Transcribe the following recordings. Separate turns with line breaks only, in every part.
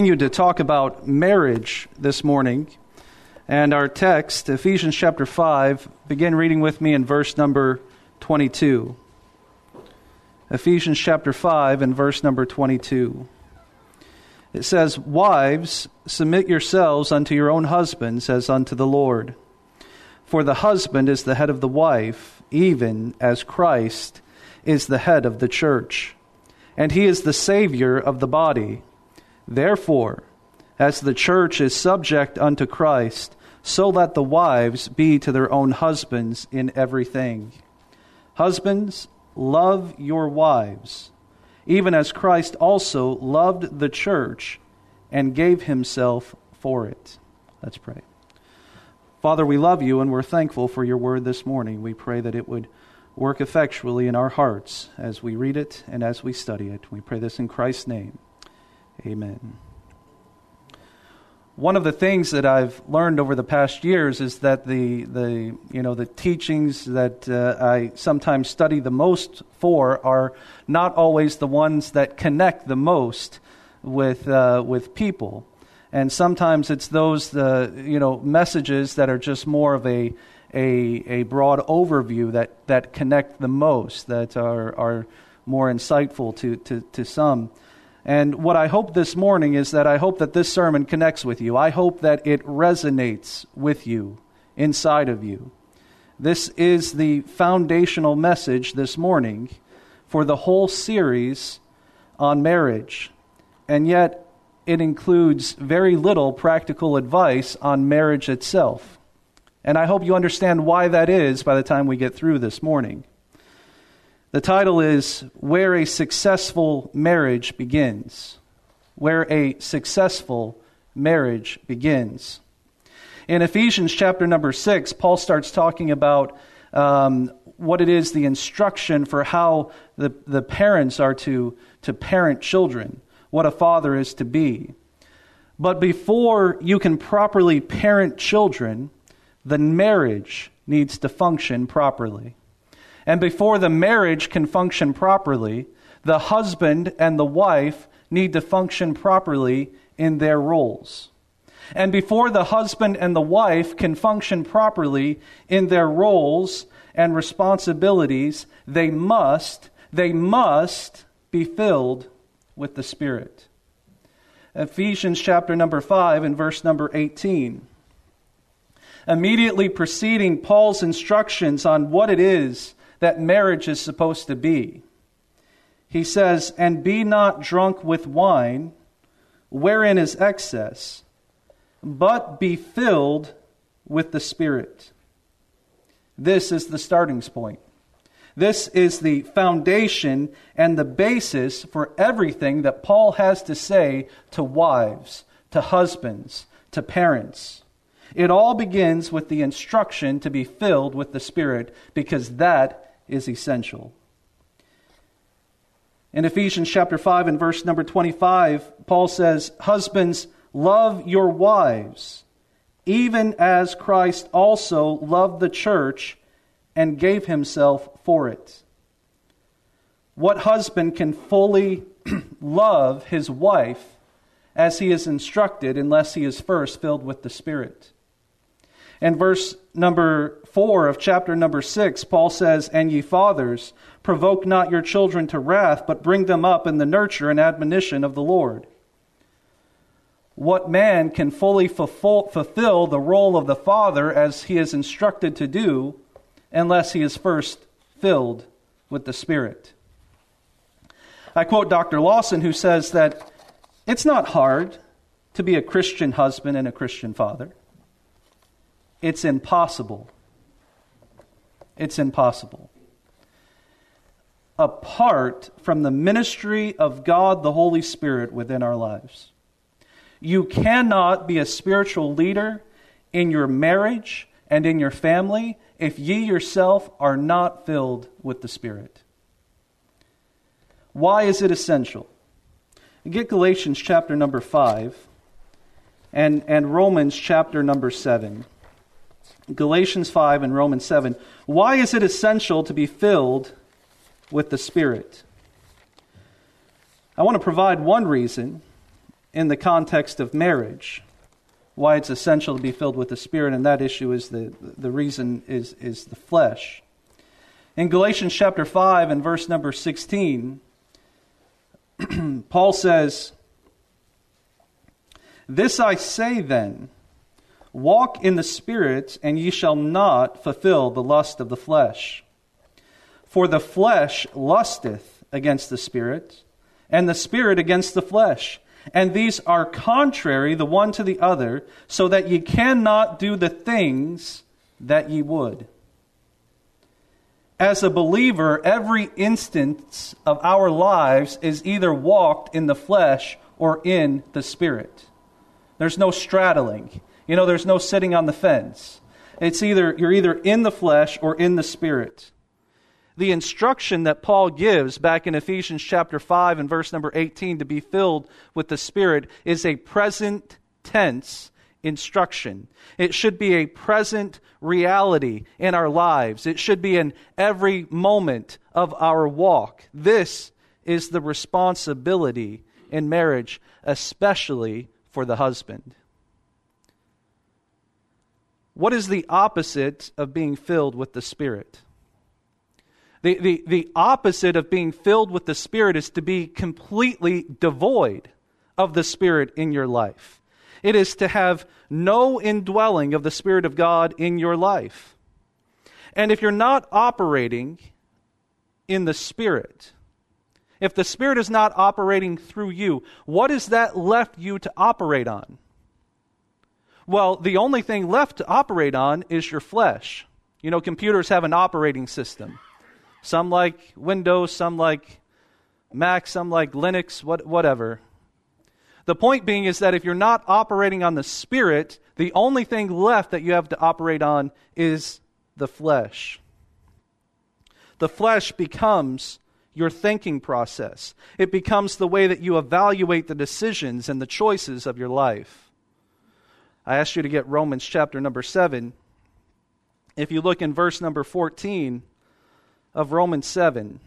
To talk about marriage this morning, and our text, Ephesians chapter 5, begin reading with me in verse number 22. Ephesians chapter 5 and verse number 22. It says, "Wives, submit yourselves unto your own husbands as unto the Lord. For the husband is the head of the wife, even as Christ is the head of the church, and he is the Savior of the body. Therefore, as the church is subject unto Christ, so let the wives be to their own husbands in everything. Husbands, love your wives, even as Christ also loved the church and gave himself for it." Let's pray. Father, we love you and we're thankful for your word this morning. We pray that it would work effectually in our hearts as we read it and as we study it. We pray this in Christ's name. Amen. One of the things that I've learned over the past years is that the teachings that I sometimes study the most for are not always the ones that connect the most with people, and sometimes it's those messages that are just more of a broad overview that connect the most, that are more insightful to some. And what I hope this morning is that I hope that this sermon connects with you. I hope that it resonates with you, inside of you. This is the foundational message this morning for the whole series on marriage. And yet, it includes very little practical advice on marriage itself. And I hope you understand why that is by the time we get through this morning. The title is Where a Successful Marriage Begins. Where a Successful Marriage Begins. In Ephesians chapter number 6, Paul starts talking about what it is, the instruction for how the parents are to parent children, what a father is to be. But before you can properly parent children, the marriage needs to function properly. And before the marriage can function properly, the husband and the wife need to function properly in their roles. And before the husband and the wife can function properly in their roles and responsibilities, they must be filled with the Spirit. Ephesians chapter number 5 and verse number 18. Immediately preceding Paul's instructions on what it is that marriage is supposed to be, he says, "And be not drunk with wine, wherein is excess, but be filled with the Spirit." This is the starting point. This is the foundation and the basis for everything that Paul has to say to wives, to husbands, to parents. It all begins with the instruction to be filled with the Spirit, because that is essential. In Ephesians chapter 5 and verse number 25, Paul says, "Husbands, love your wives, even as Christ also loved the church and gave himself for it." What husband can fully love his wife as he is instructed unless he is first filled with the Spirit? In verse number 4 of chapter number 6, Paul says, "And ye fathers, provoke not your children to wrath, but bring them up in the nurture and admonition of the Lord." What man can fully fulfill the role of the father as he is instructed to do unless he is first filled with the Spirit? I quote Dr. Lawson, who says that it's not hard to be a Christian husband and a Christian father. It's impossible. It's impossible. Apart from the ministry of God, the Holy Spirit, within our lives. You cannot be a spiritual leader in your marriage and in your family if ye yourself are not filled with the Spirit. Why is it essential? Get Galatians chapter number 5 and Romans chapter number 7. Galatians 5 and Romans 7. Why is it essential to be filled with the Spirit? I want to provide one reason, in the context of marriage, why it's essential to be filled with the Spirit, and that issue is the reason is the flesh. In Galatians chapter 5 and verse number 16, Paul says, "This I say then, walk in the Spirit, and ye shall not fulfill the lust of the flesh. For the flesh lusteth against the Spirit, and the Spirit against the flesh. And these are contrary the one to the other, so that ye cannot do the things that ye would." As a believer, every instance of our lives is either walked in the flesh or in the Spirit. There's no straddling. There's no sitting on the fence. You're either in the flesh or in the Spirit. The instruction that Paul gives back in Ephesians chapter 5 and verse number 18 to be filled with the Spirit is a present tense instruction. It should be a present reality in our lives. It should be in every moment of our walk. This is the responsibility in marriage, especially for the husband. What is the opposite of being filled with the Spirit? The opposite of being filled with the Spirit is to be completely devoid of the Spirit in your life. It is to have no indwelling of the Spirit of God in your life. And if you're not operating in the Spirit, if the Spirit is not operating through you, what is that left you to operate on? Well, the only thing left to operate on is your flesh. Computers have an operating system. Some like Windows, some like Mac, some like Linux, whatever. The point being is that if you're not operating on the Spirit, the only thing left that you have to operate on is the flesh. The flesh becomes your thinking process. It becomes the way that you evaluate the decisions and the choices of your life. I asked you to get Romans chapter number 7. If you look in verse number 14 of Romans 7,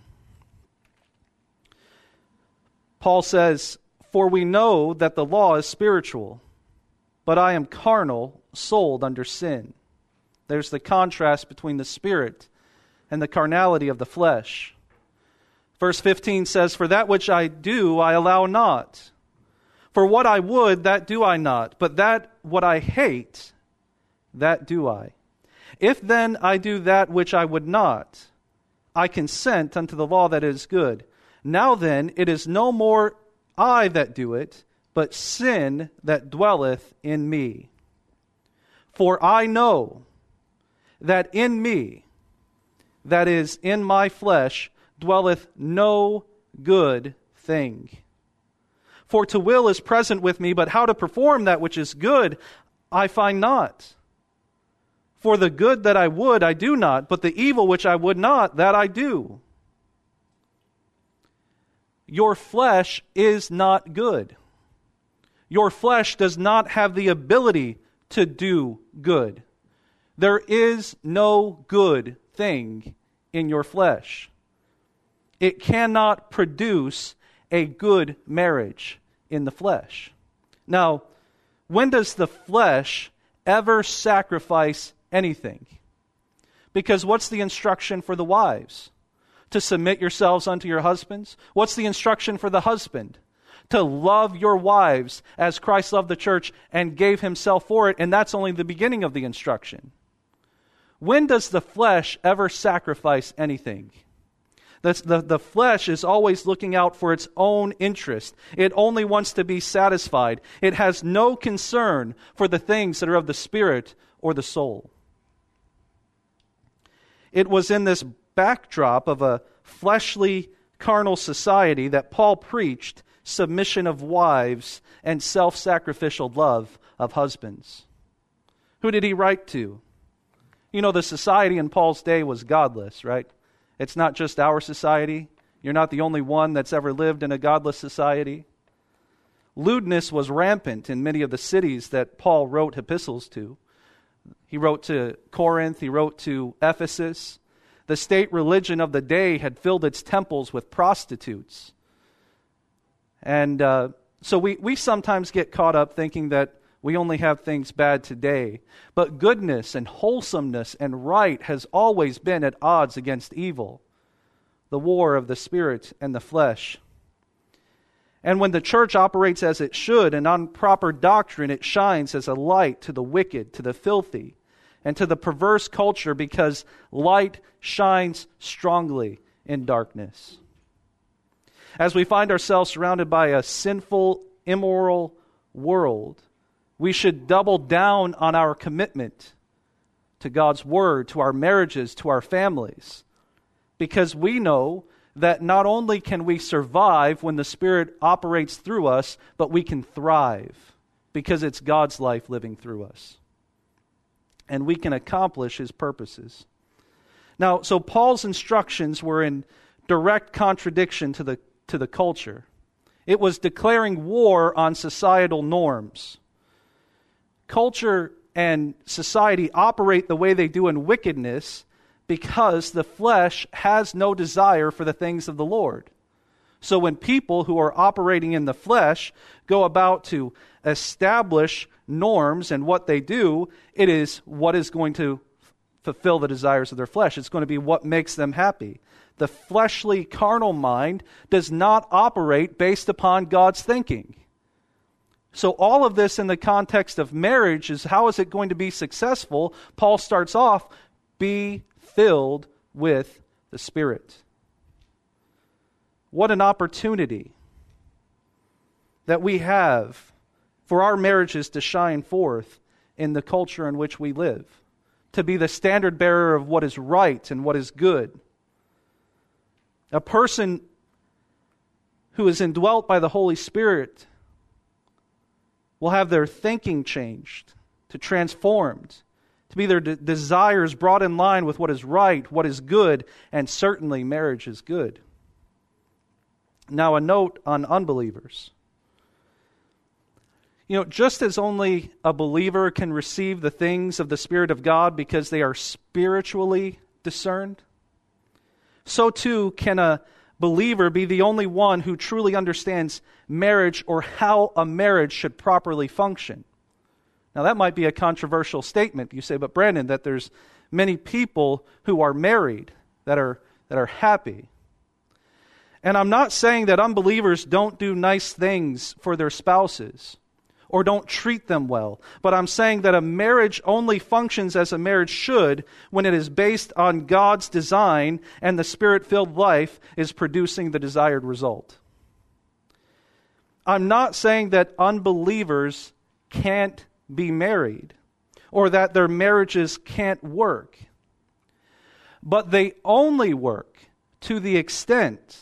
Paul says, "For we know that the law is spiritual, but I am carnal, sold under sin." There's the contrast between the Spirit and the carnality of the flesh. Verse 15 says, "For that which I do, I allow not. For what I would, that do I not. But that what I hate, that do I. If then I do that which I would not, I consent unto the law that is good. Now then, it is no more I that do it, but sin that dwelleth in me. For I know that in me, that is, in my flesh, dwelleth no good thing. For to will is present with me, but how to perform that which is good, I find not. For the good that I would, I do not, but the evil which I would not, that I do." Your flesh is not good. Your flesh does not have the ability to do good. There is no good thing in your flesh. It cannot produce a good marriage in the flesh. Now, when does the flesh ever sacrifice anything? Because what's the instruction for the wives? To submit yourselves unto your husbands. What's the instruction for the husband? To love your wives as Christ loved the church and gave himself for it, and that's only the beginning of the instruction. When does the flesh ever sacrifice anything? The flesh is always looking out for its own interest. It only wants to be satisfied. It has no concern for the things that are of the spirit or the soul. It was in this backdrop of a fleshly, carnal society that Paul preached submission of wives and self-sacrificial love of husbands. Who did he write to? The society in Paul's day was godless, right? It's not just our society. You're not the only one that's ever lived in a godless society. Lewdness was rampant in many of the cities that Paul wrote epistles to. He wrote to Corinth, he wrote to Ephesus. The state religion of the day had filled its temples with prostitutes. And So we sometimes get caught up thinking that we only have things bad today. But goodness and wholesomeness and right has always been at odds against evil, the war of the spirit and the flesh. And when the church operates as it should and on proper doctrine, it shines as a light to the wicked, to the filthy, and to the perverse culture, because light shines strongly in darkness. As we find ourselves surrounded by a sinful, immoral world, we should double down on our commitment to God's Word, to our marriages, to our families, because we know that not only can we survive when the Spirit operates through us, but we can thrive because it's God's life living through us. And we can accomplish His purposes. Now, so Paul's instructions were in direct contradiction to the culture. It was declaring war on societal norms. Culture and society operate the way they do in wickedness because the flesh has no desire for the things of the Lord. So when people who are operating in the flesh go about to establish norms and what they do, it is what is going to fulfill the desires of their flesh. It's going to be what makes them happy. The fleshly, carnal mind does not operate based upon God's thinking. So all of this in the context of marriage is, how is it going to be successful? Paul starts off, be filled with the Spirit. What an opportunity that we have for our marriages to shine forth in the culture in which we live, to be the standard bearer of what is right and what is good. A person who is indwelt by the Holy Spirit will have their thinking changed, to transformed, to be their desires brought in line with what is right, what is good, and certainly marriage is good. Now, a note on unbelievers. Just as only a believer can receive the things of the Spirit of God because they are spiritually discerned, so too can a believer be the only one who truly understands marriage or how a marriage should properly function. Now, that might be a controversial statement. You say, but Brandon, that there's many people who are married that are happy. And I'm not saying that unbelievers don't do nice things for their spouses or don't treat them well, but I'm saying that a marriage only functions as a marriage should when it is based on God's design and the Spirit-filled life is producing the desired result. I'm not saying that unbelievers can't be married or that their marriages can't work, but they only work to the extent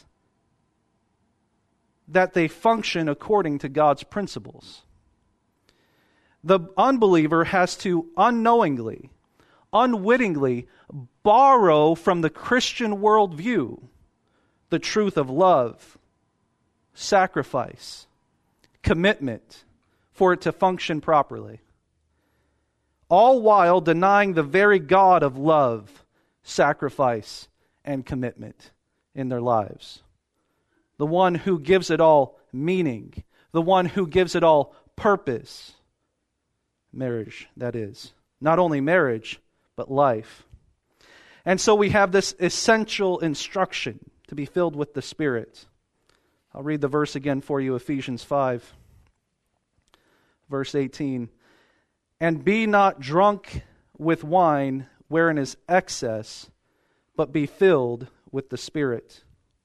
that they function according to God's principles. The unbeliever has to unknowingly, unwittingly borrow from the Christian worldview the truth of love, sacrifice, commitment for it to function properly, all while denying the very God of love, sacrifice, and commitment in their lives. The one who gives it all meaning, the one who gives it all purpose. Marriage, that is. Not only marriage, but life. And so we have this essential instruction to be filled with the Spirit. I'll read the verse again for you, Ephesians 5, verse 18. And be not drunk with wine, wherein is excess, but be filled with the Spirit.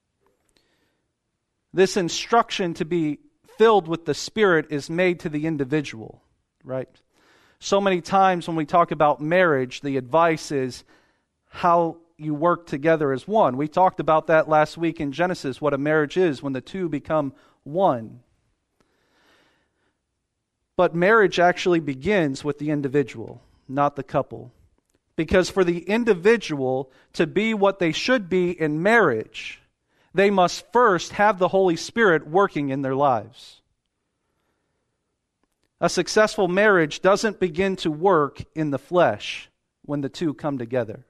This instruction to be filled with the Spirit is made to the individual, right? So many times when we talk about marriage, the advice is how you work together as one. We talked about that last week in Genesis, what a marriage is when the two become one. But marriage actually begins with the individual, not the couple. Because for the individual to be what they should be in marriage, they must first have the Holy Spirit working in their lives. A successful marriage doesn't begin to work in the flesh when the two come together.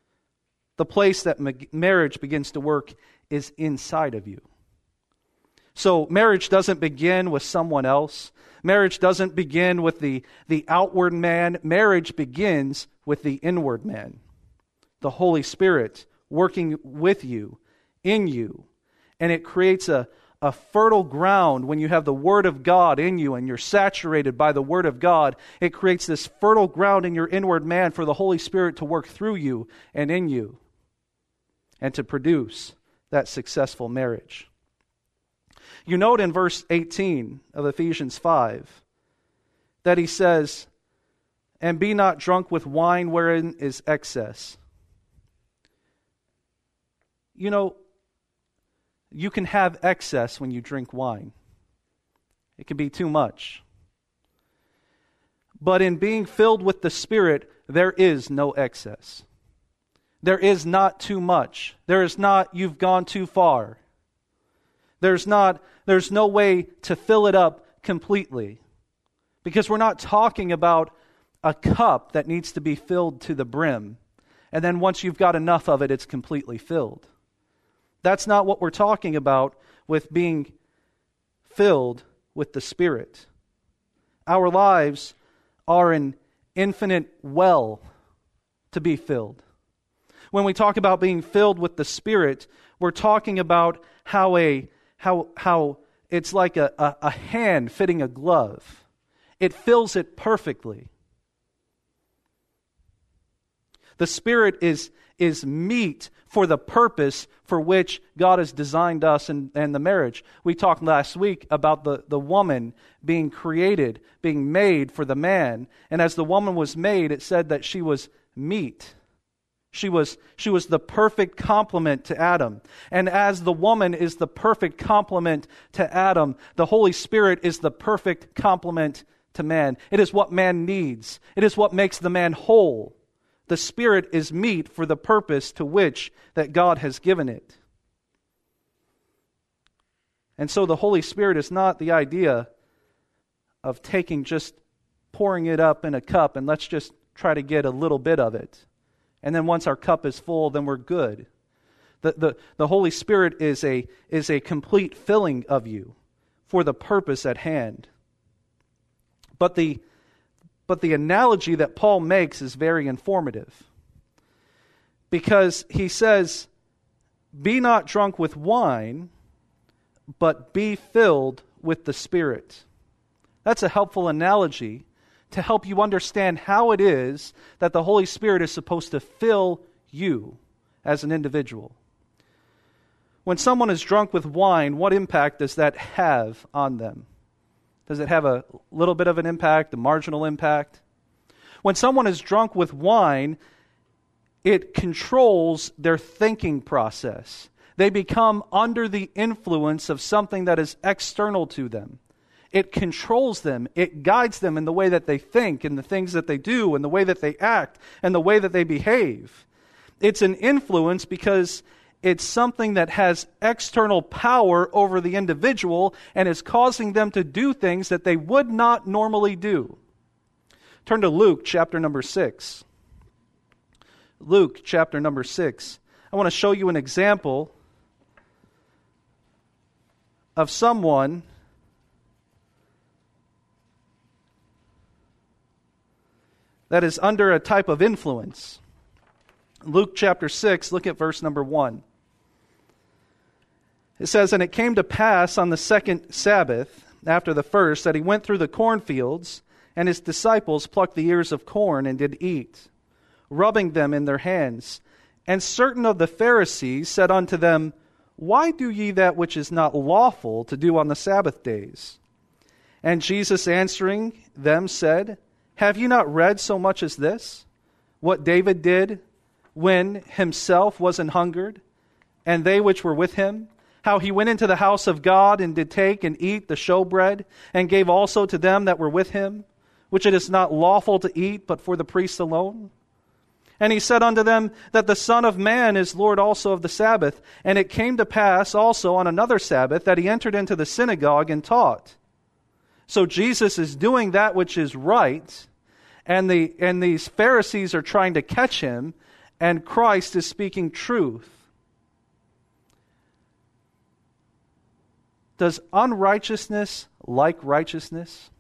The place that marriage begins to work is inside of you. So marriage doesn't begin with someone else. Marriage doesn't begin with the outward man. Marriage begins with the inward man. The Holy Spirit working with you, in you. And it creates a fertile ground when you have the Word of God in you and you're saturated by the Word of God. It creates this fertile ground in your inward man for the Holy Spirit to work through you and in you and to produce that successful marriage. You note in verse 18 of Ephesians 5 that he says, "And be not drunk with wine wherein is excess." You know, you can have excess when you drink wine. It can be too much. But in being filled with the Spirit, there is no excess. There is not too much. There is not, you've gone too far. There's no way to fill it up completely. Because we're not talking about a cup that needs to be filled to the brim. And then once you've got enough of it, it's completely filled. That's not what we're talking about with being filled with the Spirit. Our lives are an infinite well to be filled. When we talk about being filled with the Spirit, we're talking about how it's like a hand fitting a glove. It fills it perfectly. The Spirit is meat for the purpose for which God has designed us and the marriage. We talked last week about the woman being created, being made for the man. And as the woman was made, it said that she was meat. She was the perfect complement to Adam. And as the woman is the perfect complement to Adam, the Holy Spirit is the perfect complement to man. It is what man needs. It is what makes the man whole. The Spirit is meat for the purpose to which that God has given it. And so the Holy Spirit is not the idea of pouring it up in a cup and let's just try to get a little bit of it. And then once our cup is full, then we're good. The Holy Spirit is a complete filling of you for the purpose at hand. But the analogy that Paul makes is very informative. Because he says, "Be not drunk with wine, but be filled with the Spirit." That's a helpful analogy to help you understand how it is that the Holy Spirit is supposed to fill you as an individual. When someone is drunk with wine, what impact does that have on them? Does it have a little bit of an impact, a marginal impact? When someone is drunk with wine, it controls their thinking process. They become under the influence of something that is external to them. It controls them. It guides them in the way that they think and the things that they do and the way that they act and the way that they behave. It's an influence because it's something that has external power over the individual and is causing them to do things that they would not normally do. Turn to Luke chapter number 6. Luke chapter number 6. I want to show you an example of someone that is under a type of influence. Luke chapter 6, look at verse number 1. It says, "And it came to pass on the second Sabbath, after the first, that he went through the cornfields, and his disciples plucked the ears of corn and did eat, rubbing them in their hands. And certain of the Pharisees said unto them, Why do ye that which is not lawful to do on the Sabbath days? And Jesus answering them said, Have ye not read so much as this? What David did when himself was an hungered, and they which were with him, how he went into the house of God and did take and eat the showbread, and gave also to them that were with him, which it is not lawful to eat, but for the priests alone? And he said unto them that the Son of Man is Lord also of the Sabbath. And it came to pass also on another Sabbath that he entered into the synagogue and taught." So Jesus is doing that which is right, and these Pharisees are trying to catch him, and Christ is speaking truth. Does unrighteousness like righteousness?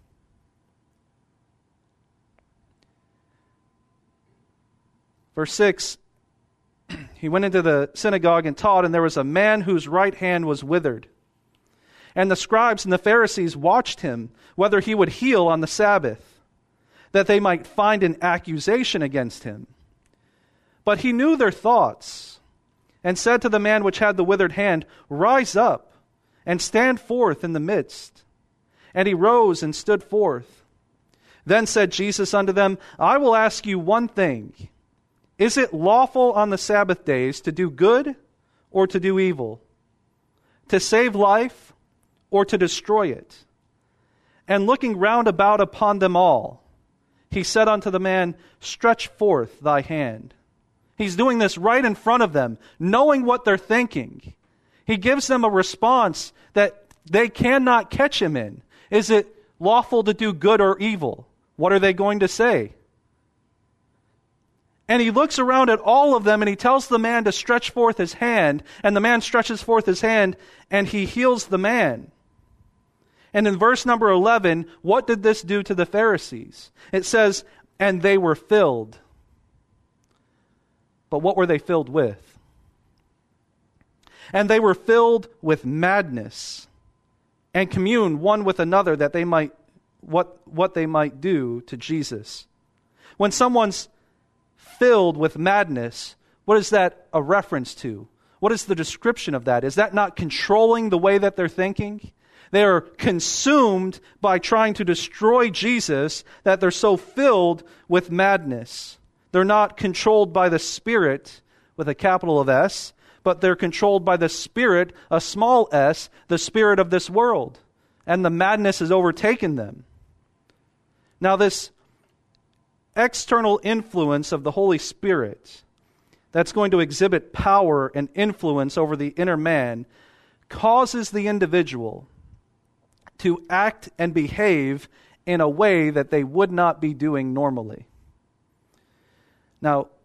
Verse 6, he went into the synagogue and taught, and there was a man whose right hand was withered. And the scribes and the Pharisees watched him, whether he would heal on the Sabbath, that they might find an accusation against him. But he knew their thoughts, and said to the man which had the withered hand, Rise up, and stand forth in the midst. And he rose and stood forth. Then said Jesus unto them, I will ask you one thing. Is it lawful on the Sabbath days to do good or to do evil? To save life or to destroy it? And looking round about upon them all, he said unto the man, Stretch forth thy hand. He's doing this right in front of them, knowing what they're thinking. He gives them a response that they cannot catch him in. Is it lawful to do good or evil? What are they going to say? And he looks around at all of them and he tells the man to stretch forth his hand. And the man stretches forth his hand and he heals the man. And in verse number 11, what did this do to the Pharisees? It says, and they were filled. But what were they filled with? And they were filled with madness and communed one with another that they might, what they might do to Jesus. When someone's filled with madness, what is that a reference to? What is the description of that? Is that not controlling the way that they're thinking? They are consumed by trying to destroy Jesus that they're so filled with madness. They're not controlled by the Spirit with a capital of S, but they're controlled by the Spirit, a small s, the spirit of this world. And the madness has overtaken them. Now this external influence of the Holy Spirit that's going to exhibit power and influence over the inner man causes the individual to act and behave in a way that they would not be doing normally. Now,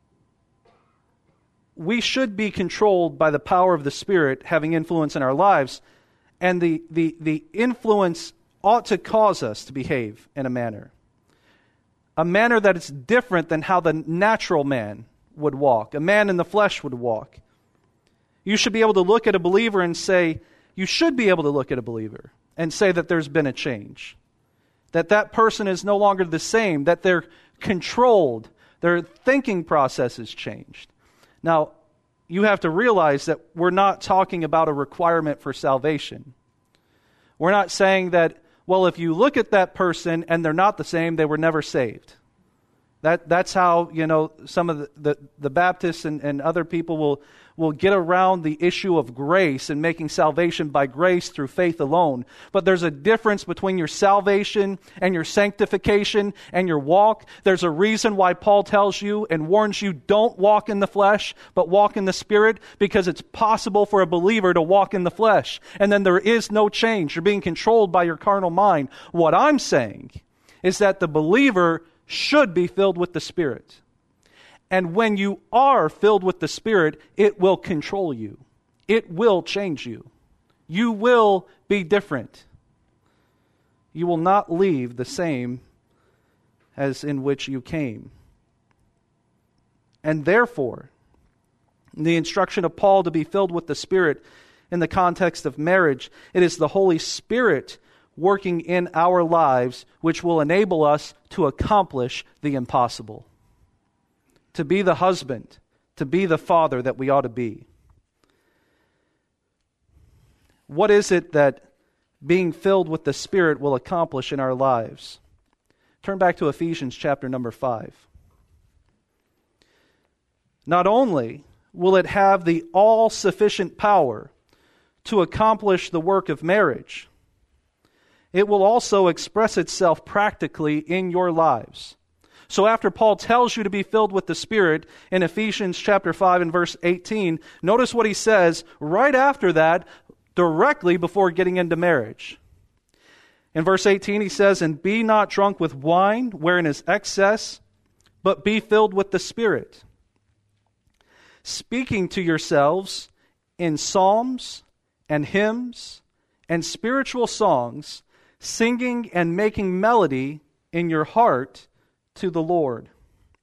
we should be controlled by the power of the Spirit having influence in our lives, and the influence ought to cause us to behave in a manner that is different than how the natural man would walk, a man in the flesh would walk. You should be able to look at a believer and say, you should be able to look at a believer and say that there's been a change, that person is no longer the same, that they're controlled, their thinking process has changed. Now, you have to realize that we're not talking about a requirement for salvation. We're not saying that, well, if you look at that person and they're not the same, they were never saved. That's how, some of the Baptists and other people will get around the issue of grace and making salvation by grace through faith alone. But there's a difference between your salvation and your sanctification and your walk. There's a reason why Paul tells you and warns you, don't walk in the flesh, but walk in the Spirit, because it's possible for a believer to walk in the flesh. And then there is no change. You're being controlled by your carnal mind. What I'm saying is that the believer should be filled with the Spirit. And when you are filled with the Spirit, it will control you. It will change you. You will be different. You will not leave the same as in which you came. And therefore, the instruction of Paul to be filled with the Spirit in the context of marriage, it is the Holy Spirit working in our lives, which will enable us to accomplish the impossible. To be the husband, to be the father that we ought to be. What is it that being filled with the Spirit will accomplish in our lives? Turn back to Ephesians chapter number 5. Not only will it have the all-sufficient power to accomplish the work of marriage, it will also express itself practically in your lives. So after Paul tells you to be filled with the Spirit in Ephesians chapter 5 and verse 18, notice what he says right after that, directly before getting into marriage. In verse 18 he says, and be not drunk with wine, wherein is excess, but be filled with the Spirit, speaking to yourselves in psalms and hymns and spiritual songs, singing and making melody in your heart to the Lord.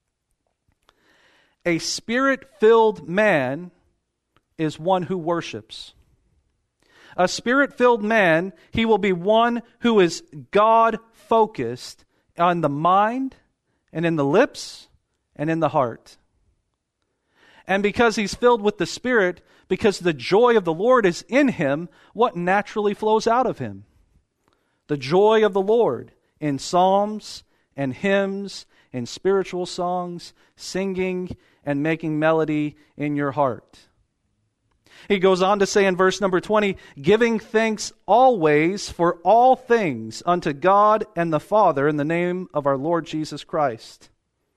A spirit-filled man is one who worships. A spirit-filled man, he will be one who is God-focused on the mind and in the lips and in the heart. And because he's filled with the Spirit, because the joy of the Lord is in him, what naturally flows out of him? The joy of the Lord in psalms and hymns and spiritual songs, singing and making melody in your heart. He goes on to say in verse number 20, giving thanks always for all things unto God and the Father in the name of our Lord Jesus Christ.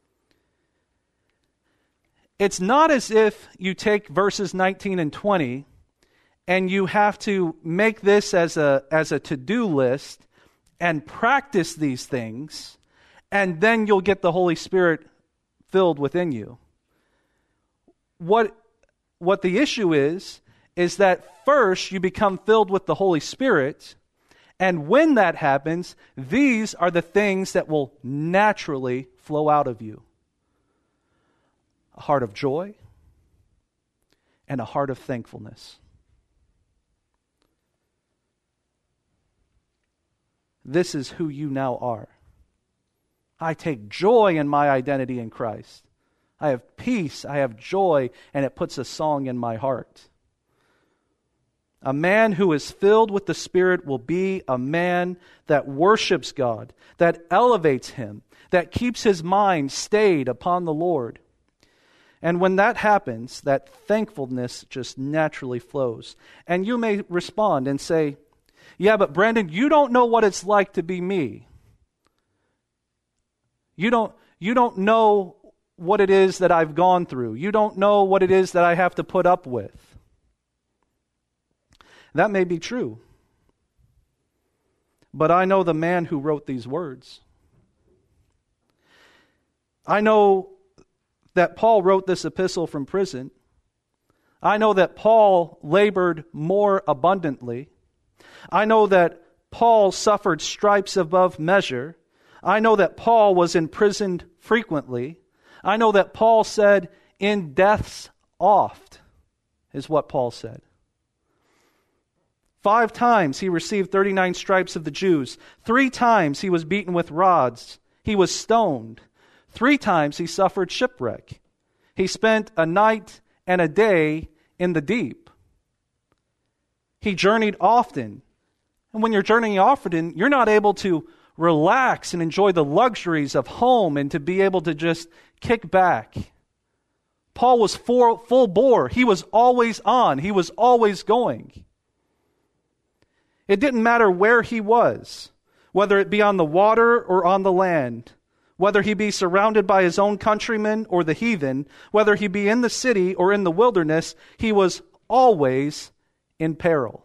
It's not as if you take verses 19 and 20 and you have to make this as a to-do list and practice these things, and then you'll get the Holy Spirit filled within you. What the issue is that first you become filled with the Holy Spirit, and when that happens, these are the things that will naturally flow out of you. A heart of joy and a heart of thankfulness. This is who you now are. I take joy in my identity in Christ. I have peace, I have joy, and it puts a song in my heart. A man who is filled with the Spirit will be a man that worships God, that elevates Him, that keeps his mind stayed upon the Lord. And when that happens, that thankfulness just naturally flows. And you may respond and say, yeah, but Brandon, you don't know what it's like to be me. You don't know what it is that I've gone through. You don't know what it is that I have to put up with. That may be true. But I know the man who wrote these words. I know that Paul wrote this epistle from prison. I know that Paul labored more abundantly. I know that Paul suffered stripes above measure. I know that Paul was imprisoned frequently. I know that Paul said, in death's oft, is what Paul said. 5 times he received 39 stripes of the Jews. 3 times he was beaten with rods. He was stoned. 3 times he suffered shipwreck. He spent a night and a day in the deep. He journeyed often. And when you're journeying often, you're not able to relax and enjoy the luxuries of home and to be able to just kick back. Paul was full bore. He was always on. He was always going. It didn't matter where he was, whether it be on the water or on the land, whether he be surrounded by his own countrymen or the heathen, whether he be in the city or in the wilderness, he was always in peril.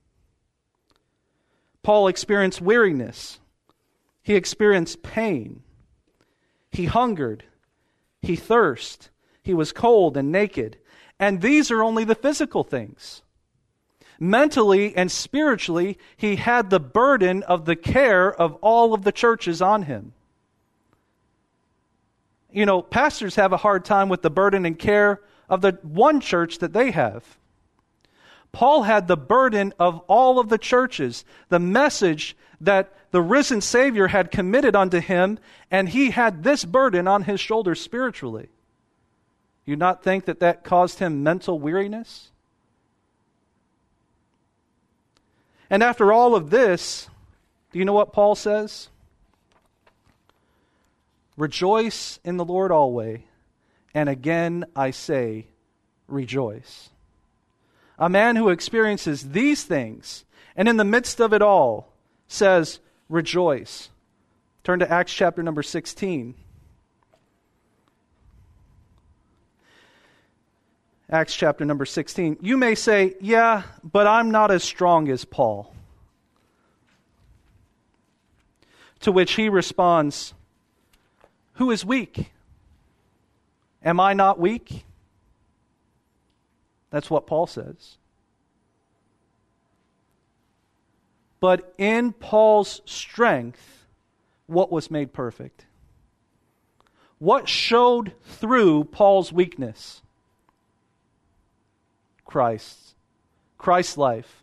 Paul experienced weariness. He experienced pain. He hungered. He thirsted. He was cold and naked. And these are only the physical things. Mentally and spiritually, he had the burden of the care of all of the churches on him. You know, pastors have a hard time with the burden and care of the one church that they have. Paul had the burden of all of the churches, the message that the risen Savior had committed unto him, and he had this burden on his shoulders spiritually. You not think that that caused him mental weariness? And after all of this, do you know what Paul says? Rejoice in the Lord always, and again I say, rejoice. A man who experiences these things, and in the midst of it all, says, rejoice. Turn to Acts chapter number 16. Acts chapter number 16. You may say, yeah, but I'm not as strong as Paul. To which he responds, who is weak? Am I not weak? That's what Paul says. But in Paul's strength, what was made perfect? What showed through Paul's weakness? Christ's life.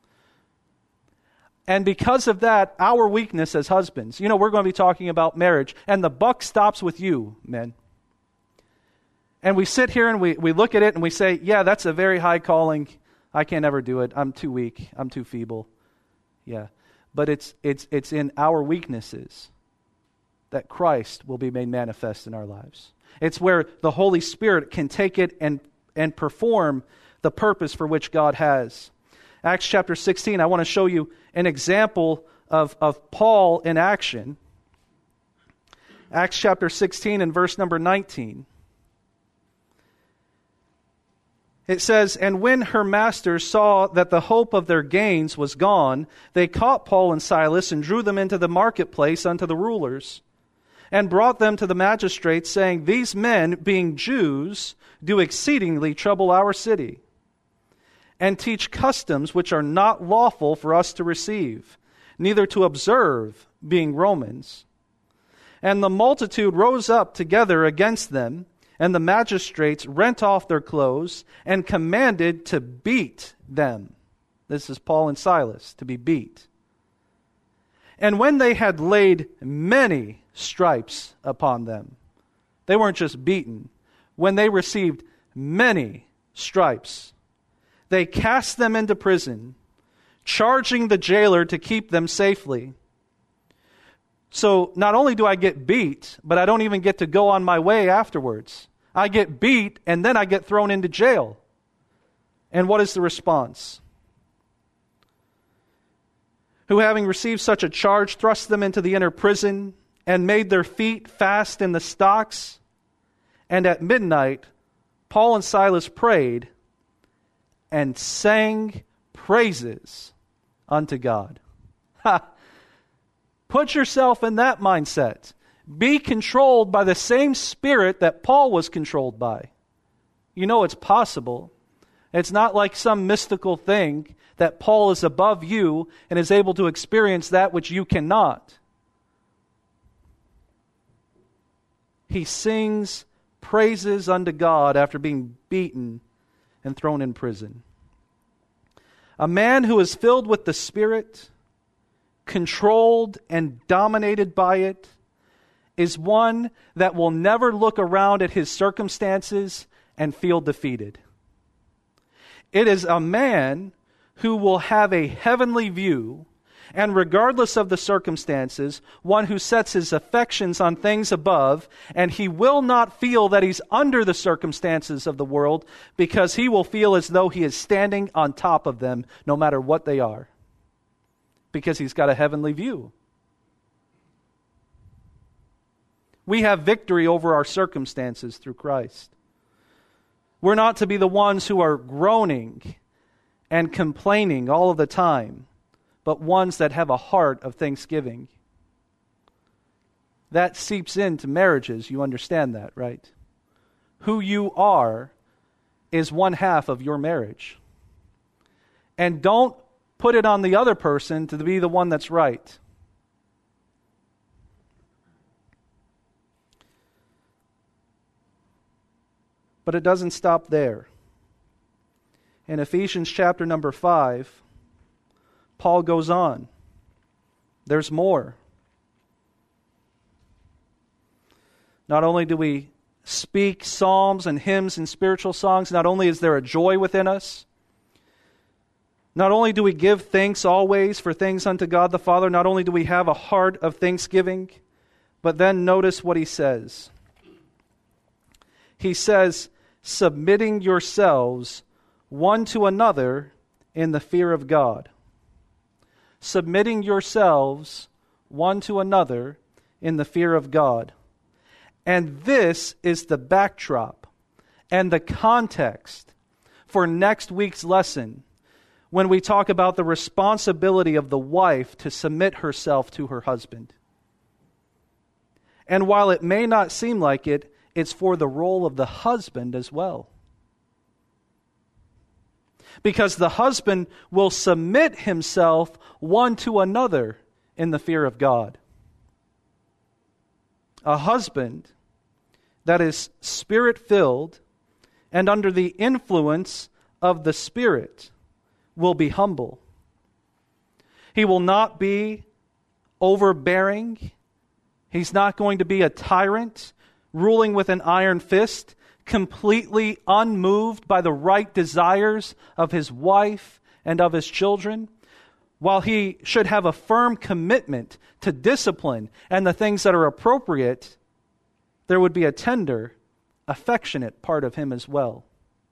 And because of that, our weakness as husbands, we're going to be talking about marriage, and the buck stops with you, men. And we sit here and we look at it and we say, yeah, that's a very high calling. I can't ever do it. I'm too weak. I'm too feeble. Yeah. But it's in our weaknesses that Christ will be made manifest in our lives. It's where the Holy Spirit can take it and perform the purpose for which God has. Acts chapter 16, I want to show you an example of Paul in action. Acts chapter 16 and verse number 19. It says, "And when her masters saw that the hope of their gains was gone, they caught Paul and Silas and drew them into the marketplace unto the rulers, and brought them to the magistrates, saying, These men, being Jews, do exceedingly trouble our city, and teach customs which are not lawful for us to receive, neither to observe, being Romans. And the multitude rose up together against them, and the magistrates rent off their clothes and commanded to beat them." This is Paul and Silas, to be beat. "And when they had laid many stripes upon them," they weren't just beaten, when they received many stripes, "they cast them into prison, charging the jailer to keep them safely." So not only do I get beat, but I don't even get to go on my way afterwards. I get beat, and then I get thrown into jail. And what is the response? "Who, having received such a charge, thrust them into the inner prison, and made their feet fast in the stocks. And at midnight, Paul and Silas prayed and sang praises unto God." Ha! Put yourself in that mindset. Be controlled by the same spirit that Paul was controlled by. It's possible. It's not like some mystical thing that Paul is above you and is able to experience that which you cannot. He sings praises unto God after being beaten and thrown in prison. A man who is filled with the Spirit, controlled and dominated by it, is one that will never look around at his circumstances and feel defeated. It is a man who will have a heavenly view, and regardless of the circumstances, one who sets his affections on things above, and he will not feel that he's under the circumstances of the world, because he will feel as though he is standing on top of them, no matter what they are, because he's got a heavenly view. We have victory over our circumstances through Christ. We're not to be the ones who are groaning and complaining all of the time, but ones that have a heart of thanksgiving. That seeps into marriages. You understand that, right? Who you are is one half of your marriage. And don't put it on the other person to be the one that's right. But it doesn't stop there. In Ephesians chapter number 5, Paul goes on. There's more. Not only do we speak psalms and hymns and spiritual songs, not only is there a joy within us, not only do we give thanks always for things unto God the Father, not only do we have a heart of thanksgiving, but then notice what he says. He says, submitting yourselves one to another in the fear of God. Submitting yourselves one to another in the fear of God. And this is the backdrop and the context for next week's lesson when we talk about the responsibility of the wife to submit herself to her husband. And while it may not seem like it, it's for the role of the husband as well. because the husband will submit himself one to another in the fear of God. A husband that is Spirit-filled and under the influence of the Spirit will be humble. He will not be overbearing. He's not going to be a tyrant, ruling with an iron fist, completely unmoved by the right desires of his wife and of his children. While he should have a firm commitment to discipline and the things that are appropriate, there would be a tender, affectionate part of him as well.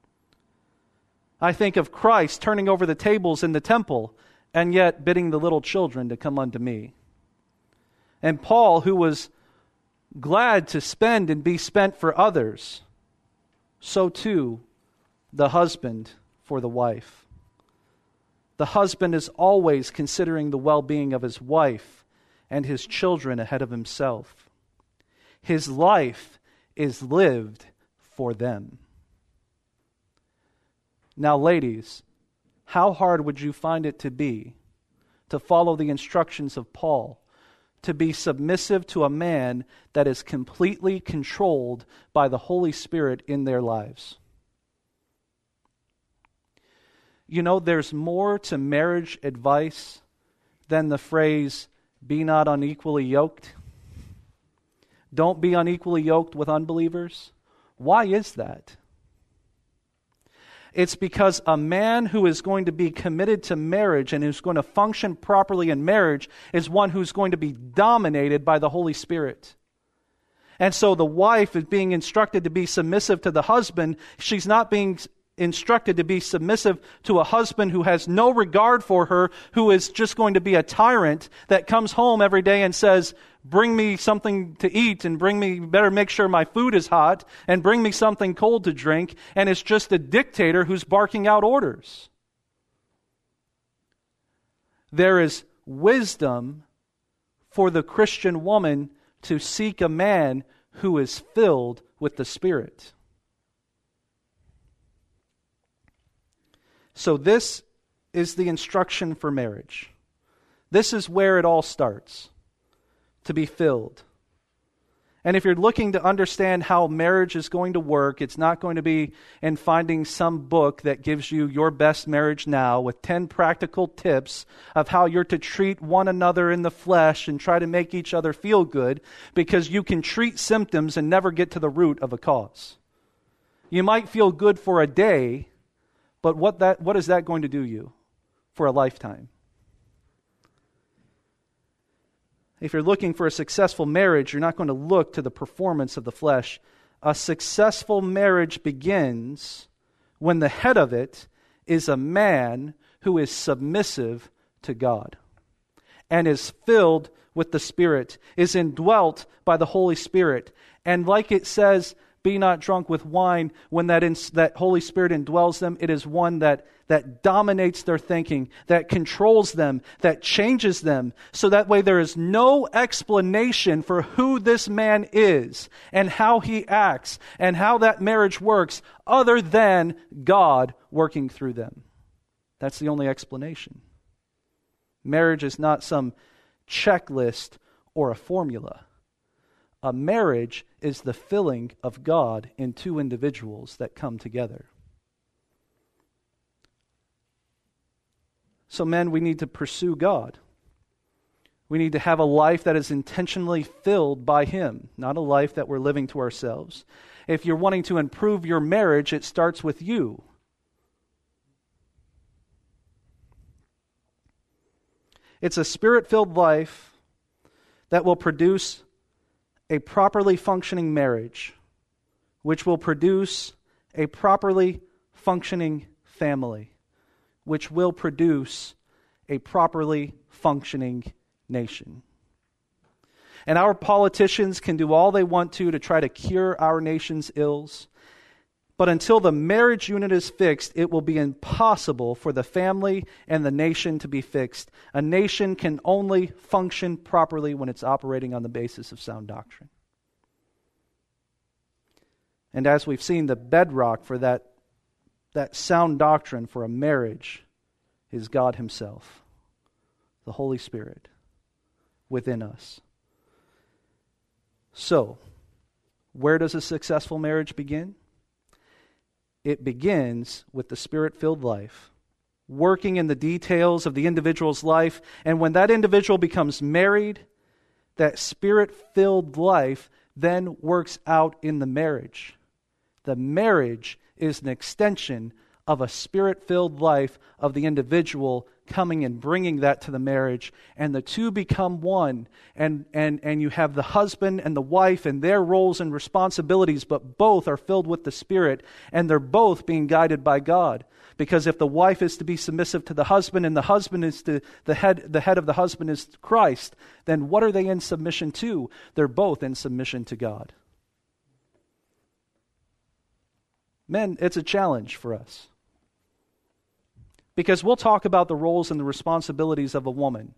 I think of Christ turning over the tables in the temple and yet bidding the little children to come unto me. And Paul, who was glad to spend and be spent for others, so too the husband for the wife. The husband is always considering the well-being of his wife and his children ahead of himself. His life is lived for them. Now, ladies, how hard would you find it to be to follow the instructions of Paul, to be submissive to a man that is completely controlled by the Holy Spirit in their lives? You know, there's more to marriage advice than the phrase, be not unequally yoked. Don't be unequally yoked with unbelievers. Why is that? It's because a man who is going to be committed to marriage and who's going to function properly in marriage is one who's going to be dominated by the Holy Spirit. And so the wife is being instructed to be submissive to the husband. She's not being instructed to be submissive to a husband who has no regard for her, who is just going to be a tyrant that comes home every day and says, bring me something to eat and better make sure my food is hot and bring me something cold to drink, and it's just a dictator who's barking out orders. There is wisdom for the Christian woman to seek a man who is filled with the Spirit. So this is the instruction for marriage. This is where it all starts, to be filled. And if you're looking to understand how marriage is going to work, it's not going to be in finding some book that gives you your best marriage now with 10 practical tips of how you're to treat one another in the flesh and try to make each other feel good, because you can treat symptoms and never get to the root of a cause. You might feel good for a day, but what is that going to do you for a lifetime? If you're looking for a successful marriage, you're not going to look to the performance of the flesh. A successful marriage begins when the head of it is a man who is submissive to God and is filled with the Spirit, is indwelt by the Holy Spirit. And like it says, be not drunk with wine. When that Holy Spirit indwells them, it is one that dominates their thinking, that controls them, that changes them. So that way there is no explanation for who this man is and how he acts and how that marriage works other than God working through them. That's the only explanation. Marriage is not some checklist or a formula. A marriage is the filling of God in two individuals that come together. So men, we need to pursue God. We need to have a life that is intentionally filled by Him, not a life that we're living to ourselves. If you're wanting to improve your marriage, it starts with you. It's a Spirit-filled life that will produce a properly functioning marriage, which will produce a properly functioning family, which will produce a properly functioning nation. And our politicians can do all they want to try to cure our nation's ills, but until the marriage unit is fixed, it will be impossible for the family and the nation to be fixed. A nation can only function properly when it's operating on the basis of sound doctrine. And as we've seen, the bedrock for that that sound doctrine for a marriage is God Himself, the Holy Spirit within us. So, where does a successful marriage begin? It begins with the Spirit-filled life, working in the details of the individual's life. And when that individual becomes married, that Spirit-filled life then works out in the marriage. The marriage is an extension of a Spirit-filled life of the individual coming and bringing that to the marriage, and the two become one, and you have the husband and the wife and their roles and responsibilities, but both are filled with the Spirit, and they're both being guided by God. Because if the wife is to be submissive to the husband, and the husband is to the head of the husband is Christ, then what are they in submission to? They're both in submission to God. Men, it's a challenge for us. Because we'll talk about the roles and the responsibilities of a woman.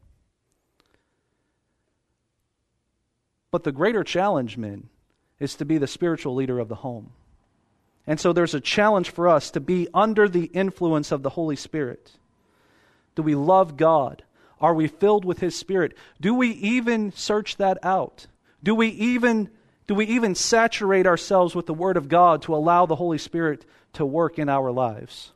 But the greater challenge, men, is to be the spiritual leader of the home. And so there's a challenge for us to be under the influence of the Holy Spirit. Do we love God? Are we filled with His Spirit? Do we even search that out? Do we even saturate ourselves with the Word of God to allow the Holy Spirit to work in our lives?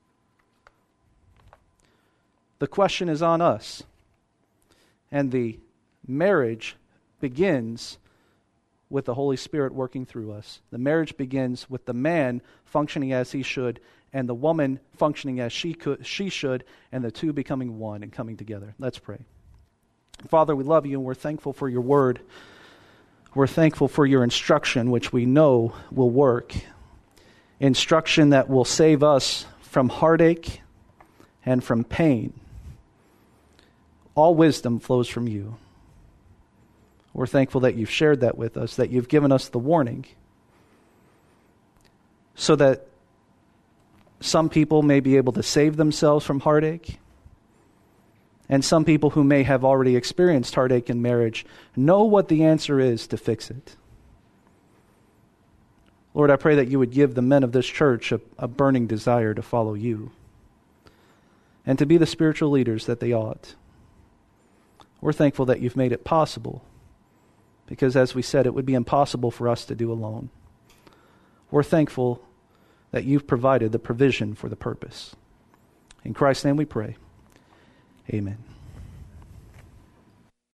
The question is on us. And the marriage begins with the Holy Spirit working through us. The marriage begins with the man functioning as he should, and the woman functioning as she should, and the two becoming one and coming together. Let's pray. Father, we love you, and we're thankful for your word. We're thankful for your instruction, which we know will work. Instruction that will save us from heartache and from pain. All wisdom flows from you. We're thankful that you've shared that with us, that you've given us the warning, so that some people may be able to save themselves from heartache, and some people who may have already experienced heartache in marriage know what the answer is to fix it. Lord, I pray that you would give the men of this church a burning desire to follow you and to be the spiritual leaders that they ought. We're thankful that you've made it possible, because as we said, it would be impossible for us to do alone. We're thankful that you've provided the provision for the purpose. In Christ's name we pray. Amen.